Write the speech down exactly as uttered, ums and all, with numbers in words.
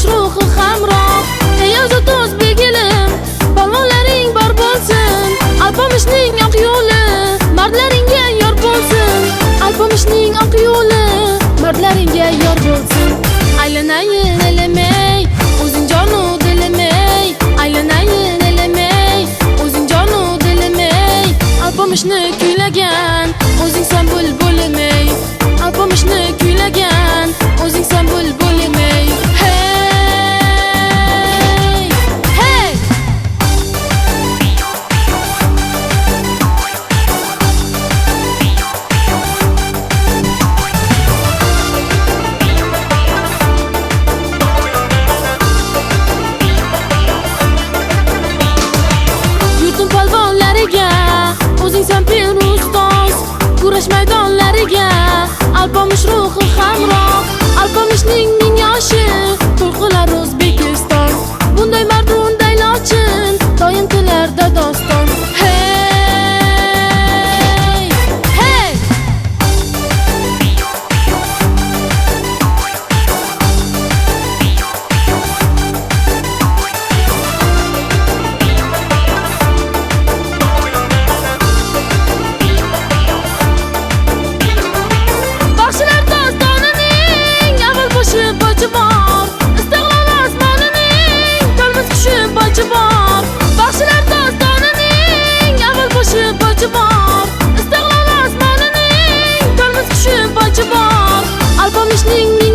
Alpomish ruhi hamroh. Ey o'zito'z begilim, balvonlaring bor bo'lsin. Alpomishning oq yo'li mardlaringga yor bo'lsin. Alpomishning oq yo'li mardlaringga yor bo'lsin. Aylanayin elimey, o'zing jonu dilimey. Aylanayin elimey, o'zing jonu dilimey. Alpomishni kuylagan o'zing san bulbulimey. Alpomishni kuylagan o'zing san bulbulimey. Hey, hey. Yurtim palvonlariga o'zing san pir ustoz. Kurash maydonlariga Alpomish ruhi hamroh. Alpomishning ming yoshi to'lqilar O'zbekiston. Bunday mard bunday lochin doim tilarda doston. Hey, hey. Baxshilar dostonining avval boshi bochi bor. Istiqlol osmonining to'lmas kuchi bochi bor. Baxshilar dostonining avval boshi bochi bor. Istiqlol osmonining to'lmas kuchi bochi bor. Alpomishning